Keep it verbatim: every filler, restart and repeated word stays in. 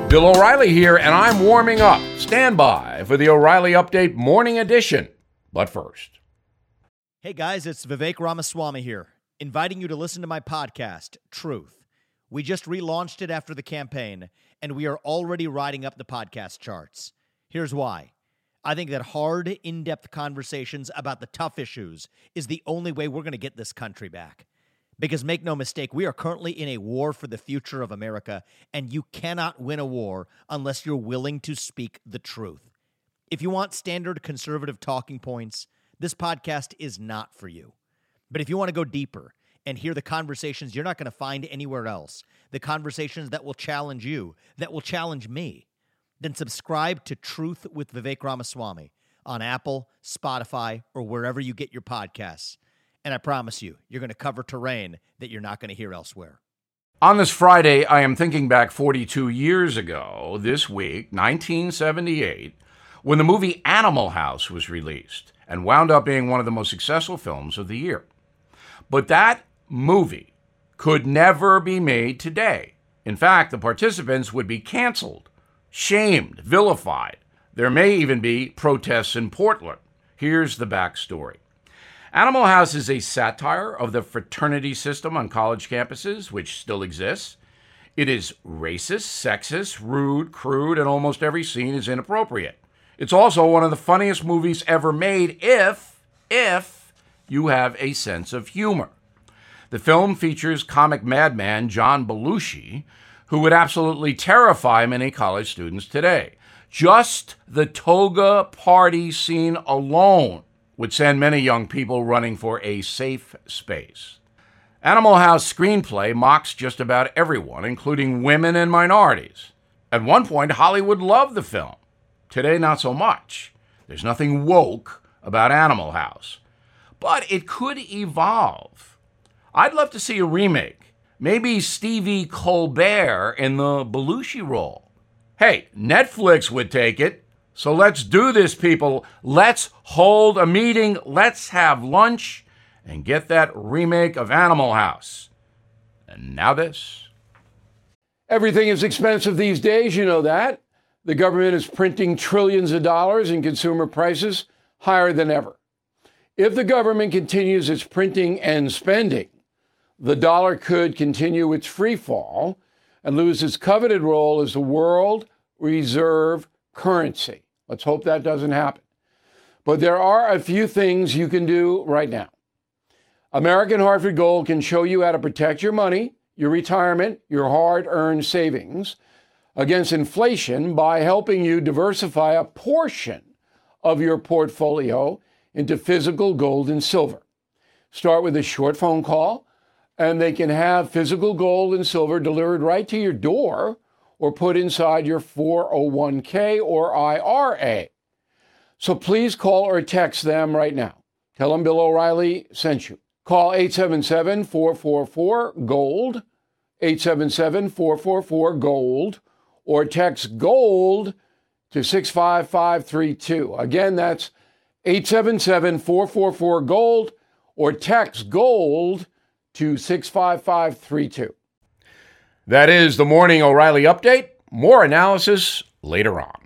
Bill O'Reilly here, and I'm warming up. Stand by for the O'Reilly Update Morning Edition. But first. Hey guys, it's Vivek Ramaswamy here, inviting you to listen to my podcast, Truth. We just relaunched it after the campaign, and we are already riding up the podcast charts. Here's why. I think that hard, in-depth conversations about the tough issues is the only way we're going to get this country back. Because make no mistake, we are currently in a war for the future of America, and you cannot win a war unless you're willing to speak the truth. If you want standard conservative talking points, this podcast is not for you. But if you want to go deeper and hear the conversations you're not going to find anywhere else, the conversations that will challenge you, that will challenge me, then subscribe to Truth with Vivek Ramaswamy on Apple, Spotify, or wherever you get your podcasts. And I promise you, you're going to cover terrain that you're not going to hear elsewhere. On this Friday, I am thinking back forty-two years ago, this week, nineteen seventy-eight, when the movie Animal House was released and wound up being one of the most successful films of the year. But that movie could never be made today. In fact, the participants would be canceled, shamed, vilified. There may even be protests in Portland. Here's the backstory. Animal House is a satire of the fraternity system on college campuses, which still exists. It is racist, sexist, rude, crude, and almost every scene is inappropriate. It's also one of the funniest movies ever made if, if you have a sense of humor. The film features comic madman John Belushi, who would absolutely terrify many college students today. Just the toga party scene alone would send many young people running for a safe space. Animal House screenplay mocks just about everyone, including women and minorities. At one point, Hollywood loved the film. Today, not so much. There's nothing woke about Animal House. But it could evolve. I'd love to see a remake. Maybe Stevie Colbert in the Belushi role. Hey, Netflix would take it. So let's do this, people. Let's hold a meeting. Let's have lunch and get that remake of Animal House. And now this. Everything is expensive these days, you know that. The government is printing trillions of dollars and consumer prices higher than ever. If the government continues its printing and spending, the dollar could continue its free fall and lose its coveted role as the world reserve currency. Let's hope that doesn't happen. But there are a few things you can do right now. American Hartford Gold can show you how to protect your money, your retirement, your hard-earned savings against inflation by helping you diversify a portion of your portfolio into physical gold and silver. Start with a short phone call, and they can have physical gold and silver delivered right to your door or put inside your four oh one k or I R A. So please call or text them right now. Tell them Bill O'Reilly sent you. Call eight seven seven, four four four, GOLD, eight seven seven, four four four, GOLD, or text GOLD to six five five three two. Again, that's eight seven seven, four four four, GOLD, or text GOLD to six five five three two. That is the Morning O'Reilly Update. More analysis later on.